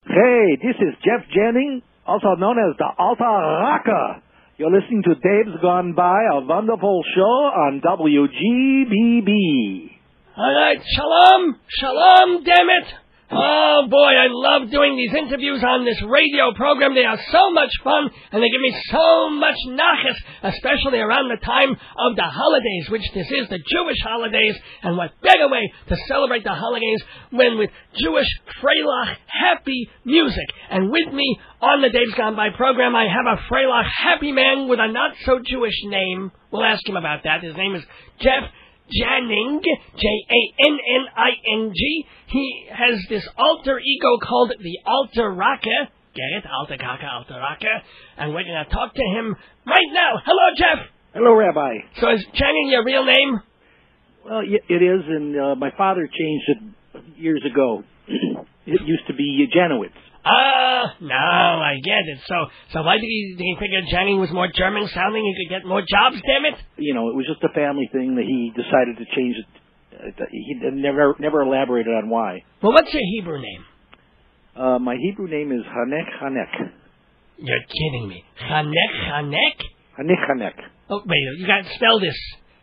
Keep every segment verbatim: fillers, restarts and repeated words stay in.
Hey, this is Jeff Jennings, also known as the Alta Raka. You're listening to Dave's Gone By, a wonderful show on W G B B. All right, shalom, shalom, damn it. Oh, boy, I love doing these interviews on this radio program. They are so much fun, and they give me so much nachas, especially around the time of the holidays, which this is, the Jewish holidays. And what better way to celebrate the holidays when with Jewish Freilach happy music. And with me on the Dave's Gone By program, I have a Freilach happy man with a not-so-Jewish name. We'll ask him about that. His name is Jeff Janning, J A N N I N G. He has this alter ego called the Alter Raka. Get it? Alter Kaka, Alter Raka. And we're going to talk to him right now. Hello, Jeff. Hello, Rabbi. So is Janning your real name? Well, it is, and uh, my father changed it years ago. It used to be Janowitz. Ah, uh, no, I get it. So, so why did he, did he figure Janning was more German sounding? He could get more jobs, damn it? You know, it was just a family thing that he decided to change it. He never, never elaborated on why. Well, what's your Hebrew name? Uh, my Hebrew name is Hanek Hanek. You're kidding me. Hanek Hanek? Hanek Hanek. Oh, wait, you got to spell this.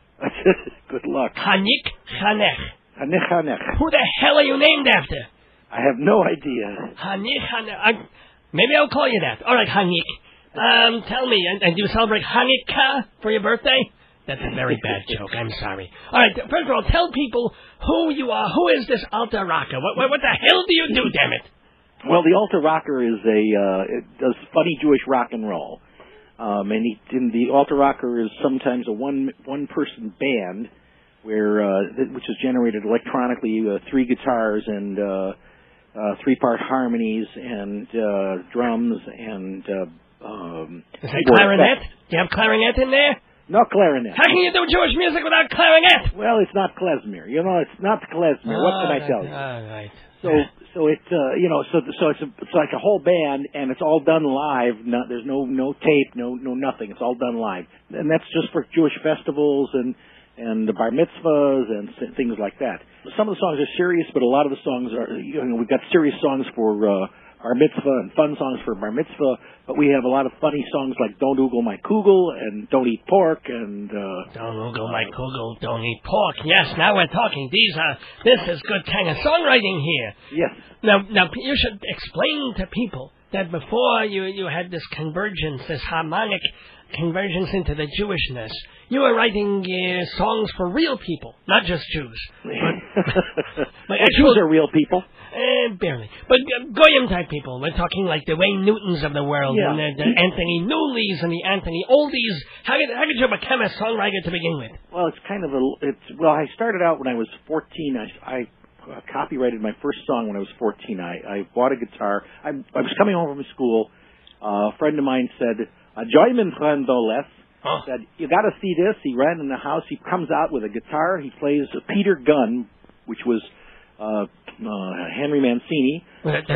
Good luck. Hanik Hanek. Hanek Hanek. Who the hell are you named after? I have no idea. Hanik Hanek. Maybe I'll call you that. All right, Hanik. Um, tell me, and, and do you celebrate Hanukkah for your birthday? That's a very bad joke. I'm sorry. All right, first of all, tell people who you are. Who is this Alter Raka? What, what, what the hell do you do, damn it? Well, the Alter Rocker is a uh, it does funny Jewish rock and roll, um, and he, in the Alter Rocker is sometimes a one one person band, where uh, which is generated electronically, uh, three guitars and uh, uh, three part harmonies and uh, drums and uh, um, is that clarinet? Do you have clarinet in there? No clarinet. How can you do Jewish music without clarinet? Well, it's not klezmer. You know, it's not klezmer. Oh, what can I tell you? All right. So, so it's uh, you know, so so it's a, it's like a whole band, and it's all done live. Not, there's no no tape, no no nothing. It's all done live, and that's just for Jewish festivals and and the bar mitzvahs and things like that. Some of the songs are serious, but a lot of the songs are, you know, we've got serious songs for uh, bar mitzvah and fun songs for bar mitzvah, but we have a lot of funny songs like Don't Oogle My Kugel and Don't Eat Pork and... Uh, don't Oogle My Kugel, Don't Eat Pork. Yes, now we're talking. These are, this is good kind of songwriting here. Yes. Now, now you should explain to people that before you, you had this convergence, this harmonic convergence into the Jewishness, you were writing uh, songs for real people, not just Jews. But, but actual, Jews are real people. Eh, barely. But uh, Goyim type people. We're talking like the Wayne Newtons of the world, yeah. and the, the Anthony Newleys and the Anthony Oldies. How did, how did you become a songwriter to begin with? Well, it's kind of a... It's Well, I started out when I was fourteen. I... I Uh, copyrighted my first song when I was fourteen. I, I bought a guitar. I, I was coming home from school. Uh, a friend of mine said, "Join me, friend Doles." Oh. Said, "You got to see this." He ran in the house. He comes out with a guitar. He plays a Peter Gunn, which was uh, uh, Henry Mancini.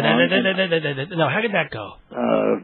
No, how did that go? Uh,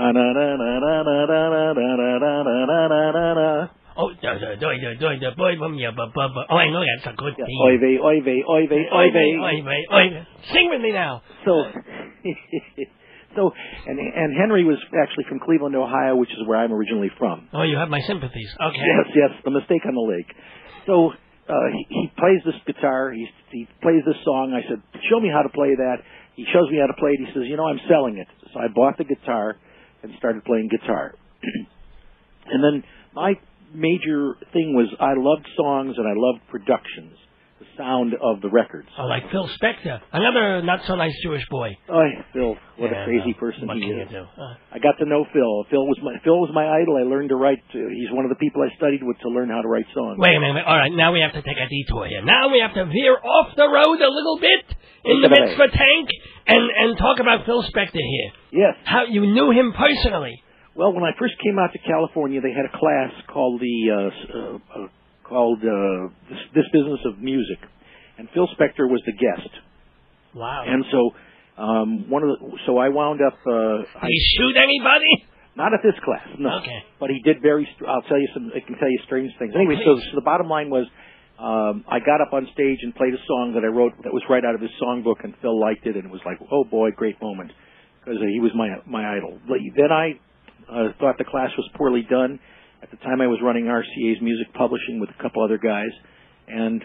Oh, do, do, do, do, do, do, boy, bum, yeah, bu, bu, bu. Oh, I know that's a good yeah, theme. Oy vey, oy vey, oy vey, oy vey. Oy vey, oy vey. Sing with me now. So, so, and and Henry was actually from Cleveland, Ohio, which is where I'm originally from. Oh, you have my sympathies. Okay. Yes, yes, the mistake on the lake. So uh, he, he plays this guitar. He he plays this song. I said, "Show me how to play that." He shows me how to play it. He says, "You know, I'm selling it." So I bought the guitar and started playing guitar. And then my major thing was I loved songs and I loved productions, the sound of the records. Oh, like Phil Spector, another not-so-nice Jewish boy. Oh, Phil, what yeah, a crazy no. person what he can is. You do? Uh, I got to know Phil. Phil was my Phil was my idol. I learned to write. To, he's one of the people I studied with to learn how to write songs. Wait a minute. All right, now we have to take a detour here. Now we have to veer off the road a little bit in the mitzvah tank and, and talk about Phil Spector here. Yes. How you knew him personally. Well, when I first came out to California, they had a class called the uh, uh, uh, called uh, this, this Business of Music, and Phil Spector was the guest. Wow! And so, um, one of the so I wound up. Uh, did he shoot anybody? Not at this class, no. Okay. But he did very. I'll tell you some. I can tell you strange things. Anyway, so, so the bottom line was, um, I got up on stage and played a song that I wrote that was right out of his songbook, and Phil liked it, and it was like, oh boy, great moment. because he was my my idol. Then I uh, thought the class was poorly done. At the time, I was running R C A's music publishing with a couple other guys, and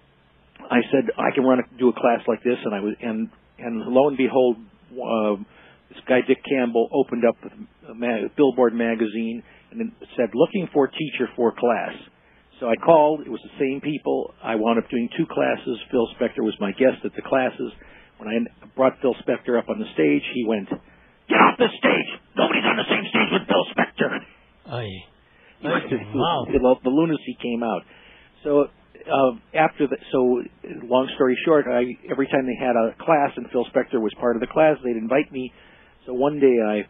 I said I can run a, do a class like this, and I was and and lo and behold, uh, this guy Dick Campbell opened up a mag- Billboard magazine and it said looking for teacher for class. So I called. It was the same people. I wound up doing two classes. Phil Spector was my guest at the classes. When I brought Phil Spector up on the stage, he went, "Get off the stage! Nobody's on the same stage with Phil Spector." Aye. Wow. The lunacy came out. So uh, after the, so long story short, I, every time they had a class and Phil Spector was part of the class, they'd invite me. So one day I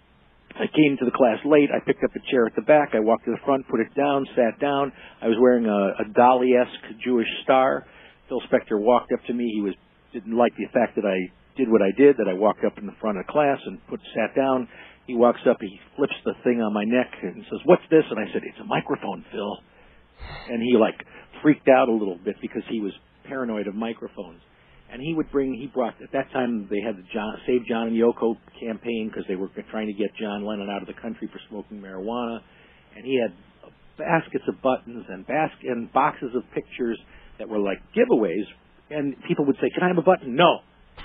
I came to the class late. I picked up a chair at the back. I walked to the front, put it down, sat down. I was wearing a, a Dali-esque Jewish star. Phil Spector walked up to me. He was didn't like the fact that I did what I did, that I walked up in the front of class and put sat down. He walks up, he flips the thing on my neck and says, "What's this?" And I said, "It's a microphone, Phil." And he like freaked out a little bit because he was paranoid of microphones. And he would bring, he brought, at that time they had the John, Save John and Yoko campaign because they were trying to get John Lennon out of the country for smoking marijuana. And he had baskets of buttons and basket and boxes of pictures that were like giveaways. And people would say, "Can I have a button?" "No."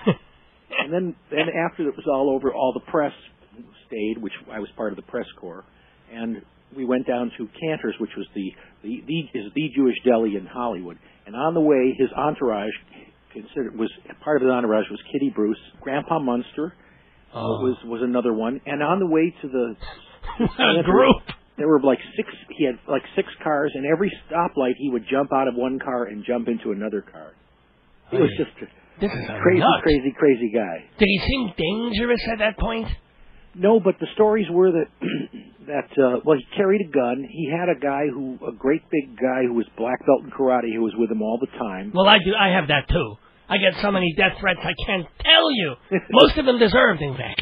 And then, then after it was all over, all the press stayed, which I was part of the press corps, and we went down to Cantor's, which was the, the, the is the Jewish deli in Hollywood. And on the way, his entourage considered was part of his entourage was Kitty Bruce, Grandpa Munster oh. was was another one, and on the way to the a group. There were like six. He had like six cars, and every stoplight he would jump out of one car and jump into another car. He was just a this is crazy, nuts. crazy, crazy guy. Did he seem dangerous at that point? No, but the stories were that that uh, well, he carried a gun. He had a guy who, a great big guy who was black belt in karate, who was with him all the time. Well, I do. I have that too. I get so many death threats I can't tell you. Most of them deserved, in fact.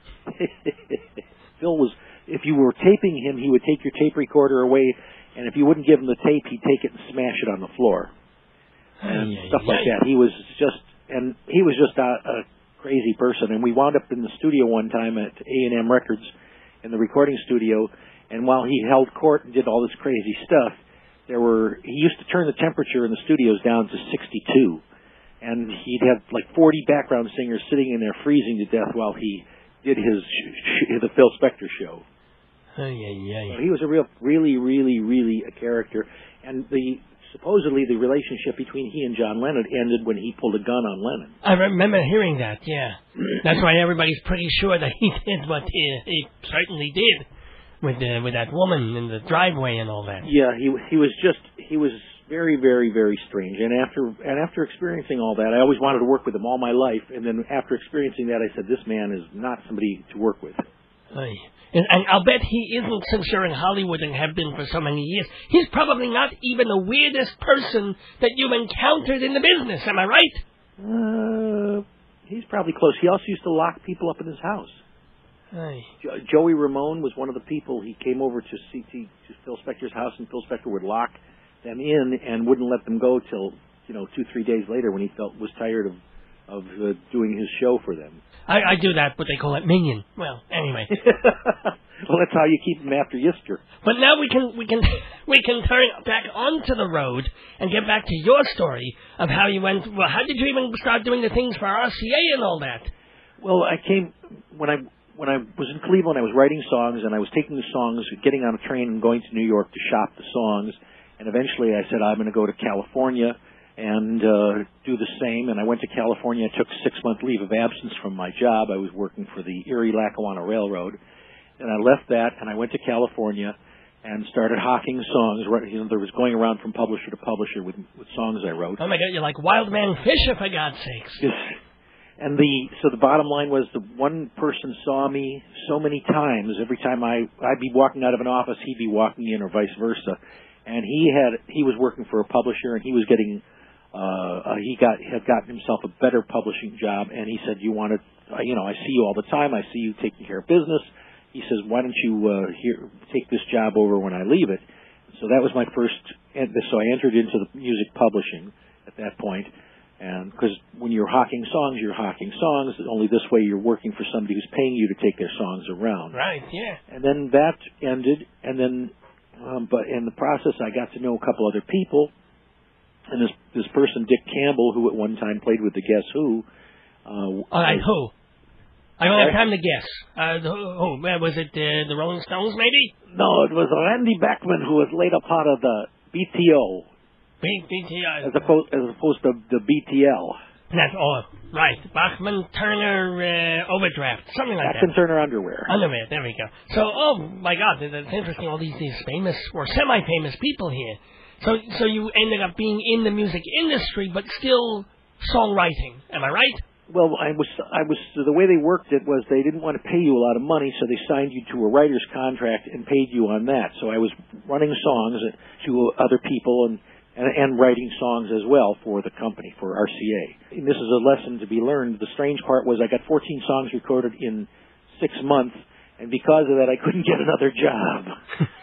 Phil was, if you were taping him, he would take your tape recorder away, and if you wouldn't give him the tape, he'd take it and smash it on the floor. And aye, stuff aye, like aye. that. He was just, and he was just a, a crazy person. And we wound up in the studio one time at A and M Records in the recording studio, and while he held court and did all this crazy stuff, there were, he used to turn the temperature in the studios down to sixty-two. And he'd have like forty background singers sitting in there freezing to death while he did his sh- sh- the Phil Spector show. Aye, aye, aye. So he was a real, really, really, really a character. And the supposedly the relationship between he and John Lennon ended when he pulled a gun on Lennon. I remember hearing that. Yeah, that's why everybody's pretty sure that he did what he, he certainly did with the, with that woman in the driveway and all that. Yeah, he he was just he was. Very, very, very strange. And after and after experiencing all that, I always wanted to work with him all my life. And then after experiencing that, I said, this man is not somebody to work with. Aye. And, and I'll bet he isn't, since you're in Hollywood and have been for so many years. He's probably not even the weirdest person that you've encountered in the business. Am I right? Uh, he's probably close. He also used to lock people up in his house. Aye. Jo- Joey Ramone was one of the people. He came over to C T to Phil Spector's house, and Phil Spector would lock them in and wouldn't let them go till, you know, two, three days later when he felt was tired of of uh, doing his show for them. I, I do that, but they call it minion. Well, anyway. Well, that's how you keep them after Yister. But now we can we can we can turn back onto the road and get back to your story of how you went. Well, how did you even start doing the things for R C A and all that? Well, I came when I when I was in Cleveland. I was writing songs, and I was taking the songs, getting on a train, and going to New York to shop the songs. And eventually I said, I'm going to go to California and uh, do the same. And I went to California. I took a six-month leave of absence from my job. I was working for the Erie-Lackawanna Railroad. And I left that, and I went to California and started hawking songs. You know, there was going around from publisher to publisher with, with songs I wrote. Oh, my God, you're like Wild Man Fisher, for God's sakes. Yes. And the so the bottom line was the one person saw me so many times. Every time I, I'd be walking out of an office, he'd be walking in, or vice versa. And he had he was working for a publisher, and he was getting uh, uh he got had gotten himself a better publishing job. And he said, "You want to, uh, you know, I see you all the time. I see you taking care of business." He says, "Why don't you uh, here take this job over when I leave it?" So that was my first. So I entered into the music publishing at that point, And because when you're hawking songs, you're hawking songs. Only this way you're working for somebody who's paying you to take their songs around. Right, yeah. And then that ended, and then, um, but in the process, I got to know a couple other people. And this this person, Dick Campbell, who at one time played with the Guess Who. Uh, All right, who? I don't have time to guess. Uh, who, who? Was it uh, the Rolling Stones, maybe? No, it was Randy Bachman, who was later part of the B T O. B- BTO. As opposed, as opposed to the B T L. That's all. Right. Bachman, Turner, uh, Overdraft. Something like Bachman, that. Turner, Underwear. Underwear, there we go. So, oh my God, it's interesting, all these, these famous or semi-famous people here. So, so you ended up being in the music industry, but still songwriting. Am I right? Well, I was, I was, the way they worked it was they didn't want to pay you a lot of money, so they signed you to a writer's contract and paid you on that. So I was running songs to other people and, and, and writing songs as well for the company, for R C A. And this is a lesson to be learned. The strange part was I got fourteen songs recorded in six months, and because of that, I couldn't get another job.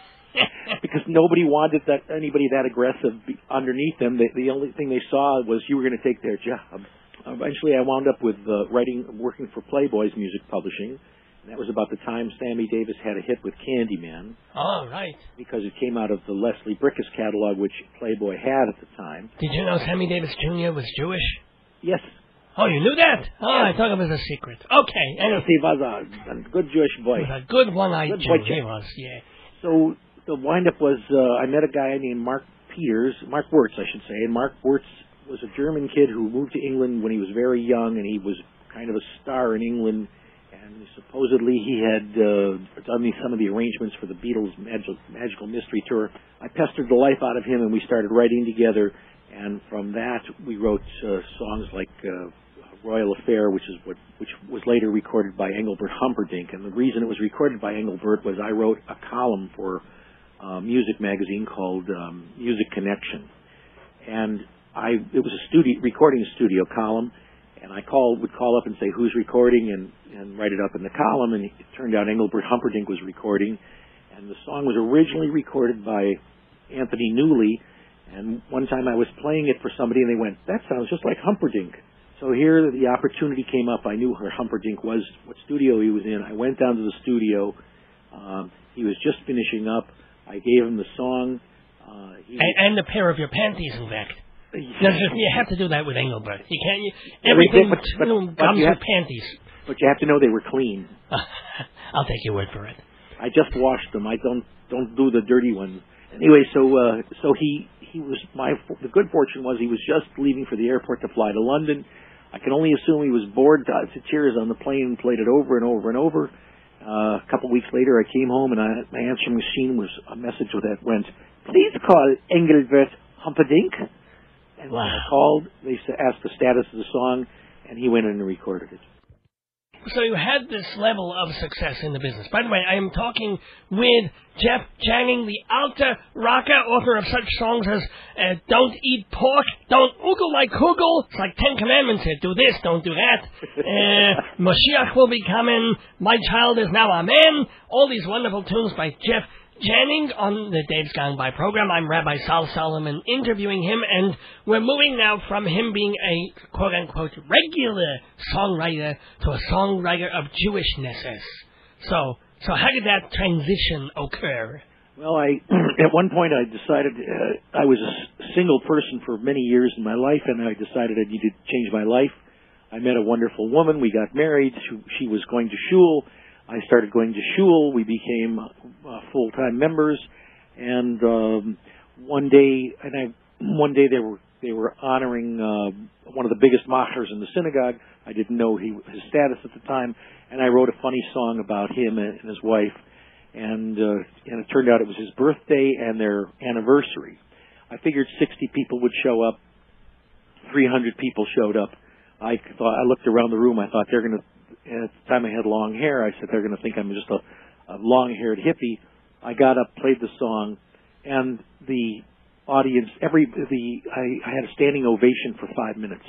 Because nobody wanted that anybody that aggressive underneath them. The, the only thing they saw was you were going to take their job. Eventually, I wound up with uh, writing, working for Playboy's music publishing. And that was about the time Sammy Davis had a hit with Candyman. Oh, right. Because it came out of the Leslie Brickus catalog, which Playboy had at the time. Did you know Sammy Davis Junior was Jewish? Yes. Oh, you knew that? Oh, I thought it was a secret. Okay. Yes, he was a, a good Jewish boy. He was a good one-eyed good Jew. boy. He was, yeah. So the windup was uh, I met a guy named Mark Peters, Mark Wirtz, I should say, and Mark Wirtz was a German kid who moved to England when he was very young, and he was kind of a star in England. And supposedly he had uh, done me some of the arrangements for the Beatles' Magic, Magical Mystery Tour. I pestered the life out of him, and we started writing together. And from that, we wrote uh, songs like uh, Royal Affair, which is what which was later recorded by Engelbert Humperdinck. And the reason it was recorded by Engelbert was I wrote a column for a music magazine called um, Music Connection, and I it was a studio recording studio column. And I called, would call up and say who's recording, and, and write it up in the column. And it turned out Engelbert Humperdinck was recording, and the song was originally recorded by Anthony Newley. And one time I was playing it for somebody, and they went, "That sounds just like Humperdinck." So here the opportunity came up. I knew where Humperdinck was, what studio he was in. I went down to the studio. Um, he was just finishing up. I gave him the song. Uh, he and, and a pair of your panties, in fact. No, just, you have to do that with Engelbert. You can't. You, Yeah, everything but- but- you know, but comes you with have- panties. But you have to know they were clean. I'll take your word for it. I just washed them. I don't don't do the dirty ones. Anyway, so uh, so he he was my the good fortune was he was just leaving for the airport to fly to London. I can only assume he was bored to, to tears on the plane and played it over and over and over. Uh, a couple weeks later, I came home and I, my answering machine was a message that went, "Please call Engelbert Humperdinck." And Wow. when I called, they s- asked the status of the song, and he went in and recorded it. So you had this level of success in the business. By the way, I am talking with Jeff Channing, the alter rocker, author of such songs as uh, Don't Eat Pork, Don't Oogle Like Hoogle. It's like Ten Commandments here. Do this, don't do that. Uh, Moshiach will be coming. My child is now a man. All these wonderful tunes by Jeff Channing on the Dave's Gone By program. I'm Rabbi Sal Solomon interviewing him, and we're moving now from him being a quote-unquote regular songwriter to a songwriter of Jewishness. So, so how did that transition occur? Well, I at one point I decided uh, I was a s- single person for many years in my life, and I decided I needed to change my life. I met a wonderful woman. We got married. She, she was going to shul. I started going to shul. We became uh, full-time members, and um, one day, and I one day they were they were honoring uh, one of the biggest machers in the synagogue. I didn't know he, his status at the time, and I wrote a funny song about him and, and his wife, and uh, and it turned out it was his birthday and their anniversary. I figured sixty people would show up. three hundred people showed up. I thought I looked around the room. I thought they're going to. At the time I had long hair, I said they're going to think I'm just a, a long-haired hippie. I got up, played the song, and the audience, every the I, I had a standing ovation for five minutes.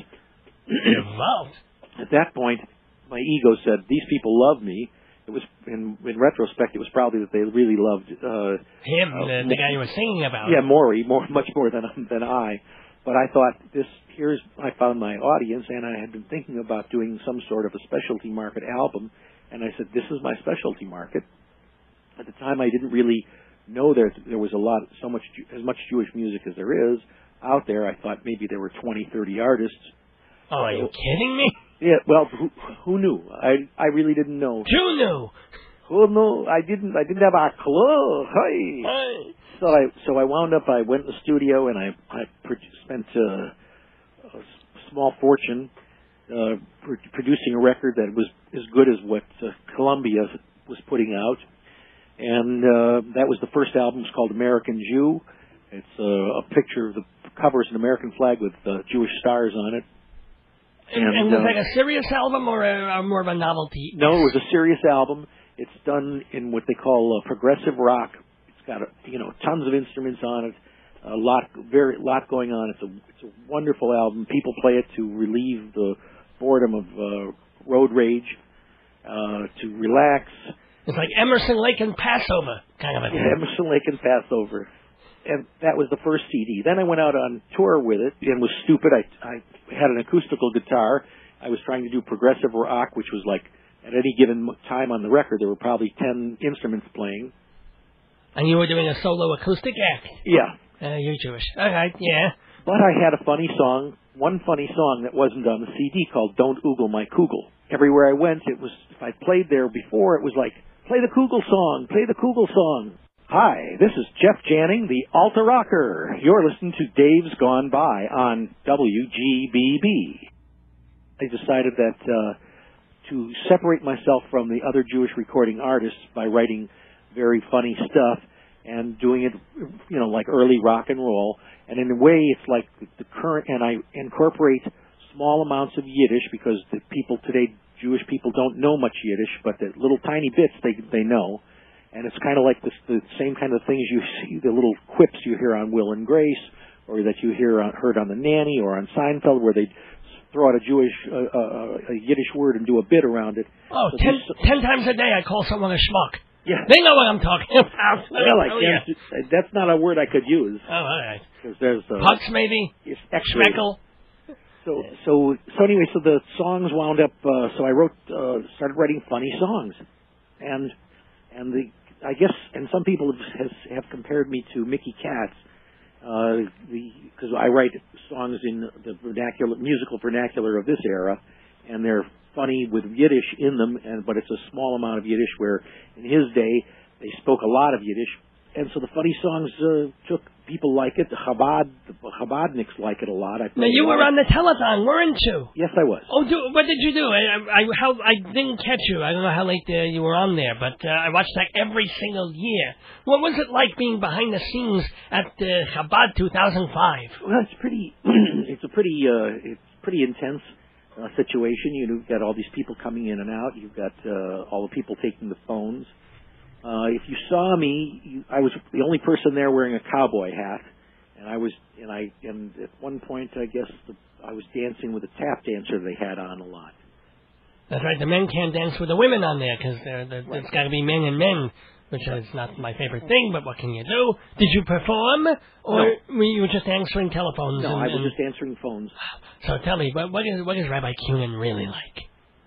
Wow. At that point, my ego said, "These people love me." It was, in, in retrospect, it was probably that they really loved uh, Him, uh, the, the guy you were singing about. Yeah, Maury, more much more than than I. but I thought this. Here's I found my audience, and I had been thinking about doing some sort of a specialty market album, and I said, this is my specialty market. At the time, I didn't really know there there was a lot, so much as much Jewish music as there is out there. I thought maybe there were twenty, thirty artists. Oh, are you kidding me? Yeah, well, who, who knew? I I really didn't know. Who knew? Who knew? I didn't. I didn't have a clue. Hey. Hey. So I so I wound up. I went in the studio and I I pro- spent uh, a small fortune uh, pr- producing a record that was as good as what uh, Columbia was putting out, and uh, that was the first album. It's called American Jew. It's uh, a picture of the cover is an American flag with uh, Jewish stars on it. And, and, and was uh, that a serious album or a, a more of a novelty? No, it was a serious album. It's done in what they call uh, progressive rock. It's got a, you know tons of instruments on it, a lot very lot going on. It's a it's a wonderful album. People play it to relieve the boredom of uh, road rage, uh, to relax. It's like Emerson, Lake and Passover kind of a thing. Yeah, Emerson, Lake and Passover. And that was the first C D. Then I went out on tour with it and was stupid. I, I had an acoustical guitar. I was trying to do progressive rock, which was like at any given time on the record, there were probably ten instruments playing. And you were doing a solo acoustic act? Yeah. Uh, you're Jewish. All right, yeah. But I had a funny song, one funny song that wasn't on the C D called Don't Oogle My Kugel. Everywhere I went, it was, if I played there before, it was like, play the Kugel song, play the Kugel song. Hi, this is Jeff Janning, the Alta Rocker. You're listening to Dave's Gone By on W G B B. I decided that uh, to separate myself from the other Jewish recording artists by writing very funny stuff and doing it, you know, like early rock and roll. And in a way, it's like the current, and I incorporate small amounts of Yiddish because the people today, Jewish people, don't know much Yiddish, but the little tiny bits they they know. And it's kind of like this, the same kind of things you see, the little quips you hear on Will and Grace, or that you hear on, heard on The Nanny or on Seinfeld, where they throw out a Jewish, uh, uh, a Yiddish word and do a bit around it. Oh, so ten, this, ten times a day I call someone a schmuck. Yeah. They know what I'm talking about. Well, I oh, can't, yeah. that's not a word I could use. Oh, all right. Because there's uh, Putz, maybe? It's Schmeckle? So, so, so anyway, so the songs wound up, uh, so I wrote, uh, started writing funny songs. And, and the, I guess, and some people have, has, have compared me to Mickey Katz, uh, the because I write songs in the vernacular, musical vernacular of this era, and they're funny with Yiddish in them, and but it's a small amount of Yiddish. Where in his day they spoke a lot of Yiddish, and so the funny songs uh, took people like it. The Chabad, the Chabadniks like it a lot. I now you were on the telethon, weren't you? Yes, I was. Oh, do, what did you do? I, I, how, I didn't catch you. I don't know how late uh, you were on there, but uh, I watched that every single year. What was it like being behind the scenes at uh, Chabad two thousand five? Well, it's pretty. it's a pretty. Uh, it's pretty intense uh, situation. You've got all these people coming in and out. You've got uh, all the people taking the phones. Uh, if you saw me, you, I was the only person there wearing a cowboy hat, and I was, and I, and at one point, I guess the, I was dancing with a tap dancer they had on a lot. That's right. The men can't dance with the women on there because right. It's got to be men and men, which is not my favorite thing. But what can you do? Did you perform, or no. were you just answering telephones? No, and, I was and... just answering phones. So tell me, what, what is what is Rabbi Cunin really like?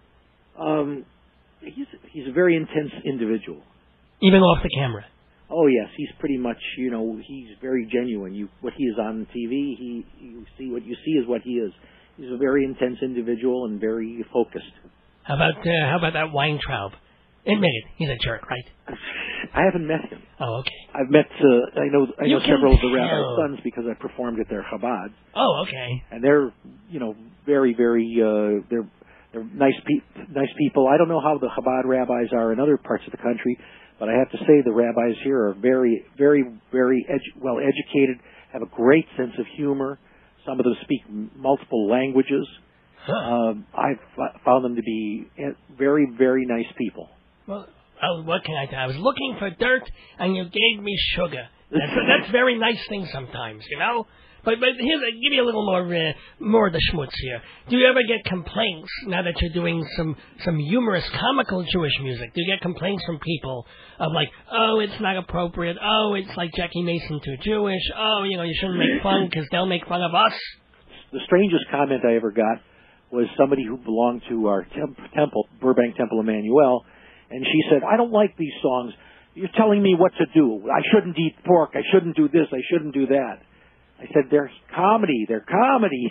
Um, he's he's a very intense individual. Even off the camera. Oh yes, he's pretty much, you know, he's very genuine. You what he is on T V, he you see what you see is what he is. He's a very intense individual and very focused. How about uh, how about that Weintraub? Admit it, he's a jerk, right? I haven't met him. Oh, okay. I've met uh, I know I you know several tell. of the rabbi's sons because I performed at their Chabad. Oh, okay. And they're, you know, very very uh, they're they're nice pe- nice people. I don't know how the Chabad rabbis are in other parts of the country. But I have to say the rabbis here are very, very, very edu- well educated, have a great sense of humor. Some of them speak m- multiple languages. Huh. Um, I've f- found them to be very, very nice people. Well, oh, what can I do? I was looking for dirt, and you gave me sugar. That's, that's very nice thing sometimes, you know? But but here's a, give you a little more uh, more of the schmutz here. Do you ever get complaints now that you're doing some some humorous, comical Jewish music? Do you get complaints from people of like, oh, it's not appropriate. Oh, it's like Jackie Mason too Jewish. Oh, you know, you shouldn't make fun because they'll make fun of us. The strangest comment I ever got was somebody who belonged to our temp- temple, Burbank Temple Emmanuel, and she said, I don't like these songs. You're telling me what to do. I shouldn't eat pork. I shouldn't do this. I shouldn't do that. I said, they're comedy. They're comedy.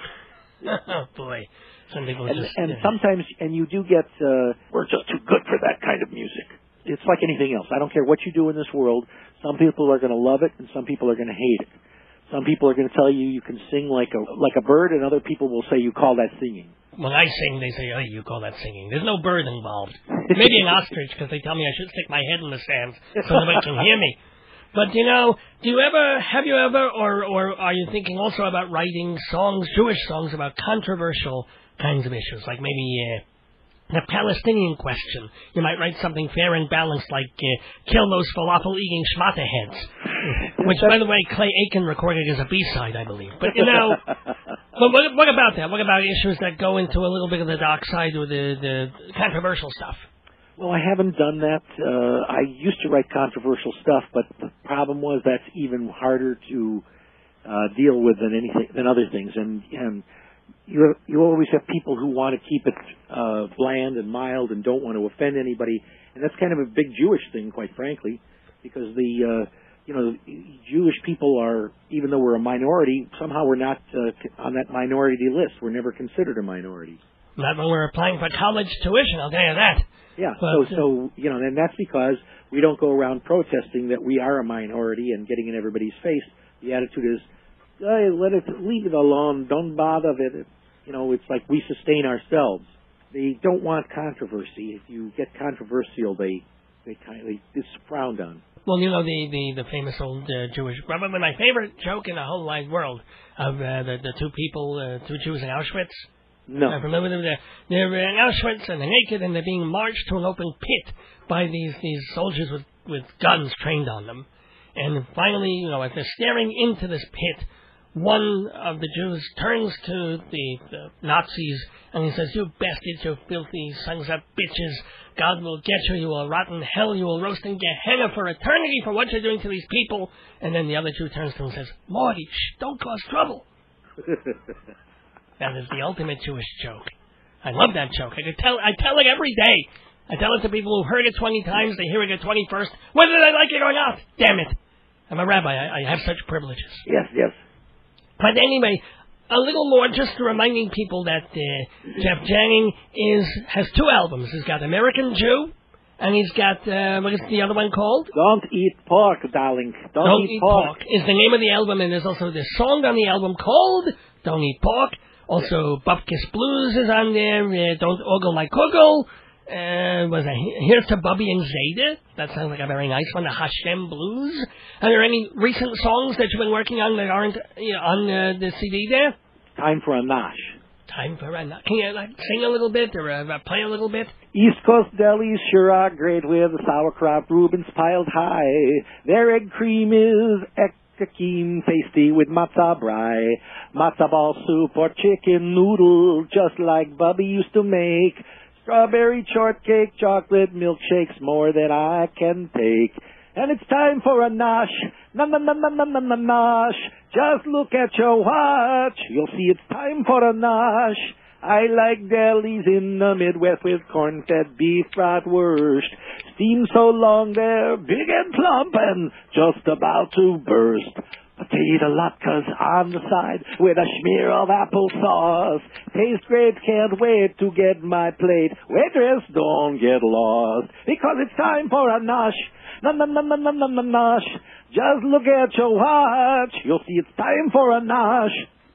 Oh, boy. Some people and, just... and yeah. sometimes, and you do get, uh, we're just too good for that kind of music. It's like anything else. I don't care what you do in this world. Some people are going to love it, and some people are going to hate it. Some people are going to tell you you can sing like a like a bird, and other people will say you call that singing. When I sing, they say, oh, you call that singing. There's no bird involved. Maybe an ostrich, because they tell me I should stick my head in the sands so nobody can hear me. But, you know, do you ever, have you ever, or, or are you thinking also about writing songs, Jewish songs, about controversial kinds of issues, like maybe uh, the Palestinian question? You might write something fair and balanced like uh, kill those falafel-eating schmata heads, which, by the way, Clay Aiken recorded as a B-side, I believe. But, you know, but what, what about that? What about issues that go into a little bit of the dark side or the, the controversial stuff? Well, I haven't done that. Uh, I used to write controversial stuff, but the problem was that's even harder to uh, deal with than anything than other things. And, and you you always have people who want to keep it uh, bland and mild and don't want to offend anybody. And that's kind of a big Jewish thing, quite frankly, because the uh, you know Jewish people are, even though we're a minority, somehow we're not uh, on that minority list. We're never considered a minority. Not when we're applying for college tuition, I'll tell you that. Yeah, but, so, so, you know, and that's because we don't go around protesting that we are a minority and getting in everybody's face. The attitude is, hey, let it, leave it alone, don't bother with it. You know, it's like we sustain ourselves. They don't want controversy. If you get controversial, they, they kind of, it's frowned on. Well, you know, the, the, the famous old uh, Jewish, probably my favorite joke in the whole wide world of uh, the, the two people, uh, two Jews in Auschwitz. No. I remember them, they're, they're in Auschwitz and they're naked and they're being marched to an open pit by these, these soldiers with, with guns trained on them. And finally, you know, as they're staring into this pit, one of the Jews turns to the, the Nazis and he says, you bastards, you filthy sons of bitches, God will get you, you will rot in hell, you will roast in Gehenna for eternity for what you're doing to these people. And then the other Jew turns to him and says, Morty, shh, don't cause trouble. That is the ultimate Jewish joke. I love that joke. I could tell. I tell it every day. I tell it to people who've heard it twenty times. They hear it at twenty-first. Whether they like it or not. Damn it. I'm a rabbi. I, I have such privileges. Yes, yes. But anyway, a little more just reminding people that uh, Jeff Janning is has two albums. He's got American Jew, and he's got, uh, what is the other one called? Don't eat pork, darling. Don't, Don't eat, Eat pork. pork is the name of the album, and there's also this song on the album called Don't Eat Pork. Also, Bupkis Blues is on there. Uh, Don't Ogle My Kugel. Uh, was that Here's to Bubby and Zayda. That sounds like a very nice one. The Hashem Blues. Are there any recent songs that you've been working on that aren't you know, on uh, the C D there? Time for a nosh. Time for a nosh. Can you like sing a little bit or uh, play a little bit? East Coast delis sure are great with the sauerkraut Reubens piled high. Their egg cream is Kakim, tasty with matzah brie, matzah ball soup or chicken noodle, just like Bubby used to make. Strawberry shortcake, chocolate milkshakes, more than I can take. And it's time for a nosh, na na na na na na na nosh. Just look at your watch, you'll see it's time for a nosh. I like delis in the Midwest with corn-fed beef bratwurst. Steam so long they're big and plump and just about to burst. Potato latkes on the side with a smear of applesauce. Tastes great, can't wait to get my plate. Waitress, don't get lost, because it's time for a nosh. Na na na na na na na nosh. Just look at your watch, you'll see it's time for a nosh.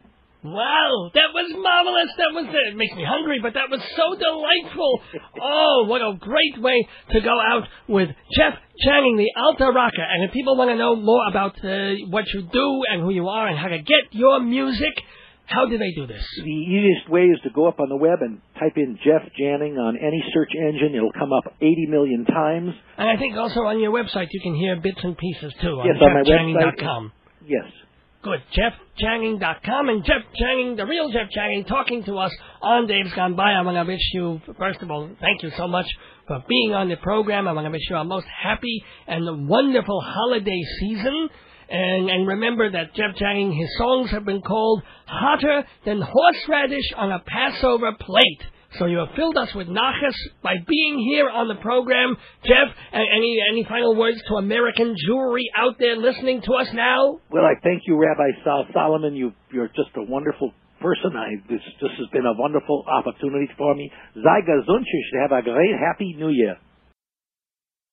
Wow, that was marvelous. That was it. It makes me hungry, but that was so delightful. Oh, what a great way to go out with Jeff Janning, the Alta Rocker. And if people want to know more about uh, what you do and who you are and how to get your music, how do they do this? The easiest way is to go up on the web and type in Jeff Janning on any search engine. It'll come up eighty million times. And I think also on your website you can hear bits and pieces too on yes, on my jeff janning dot website. com. Yes. Good. Jeff Changing dot com and Jeff Changing, the real Jeff Changing, talking to us on Dave's Gone By. I want to wish you, first of all, thank you so much for being on the program. I want to wish you a most happy and wonderful holiday season. And, and remember that Jeff Changing, his songs have been called Hotter Than Horseradish on a Passover Plate. So you have filled us with nachas by being here on the program. Jeff, any any final words to American Jewry out there listening to us now? Well, I thank you, Rabbi Sal Solomon. You, you're just a wonderful person. I, this, this has been a wonderful opportunity for me. Sei gesund. You should have a great, happy New Year.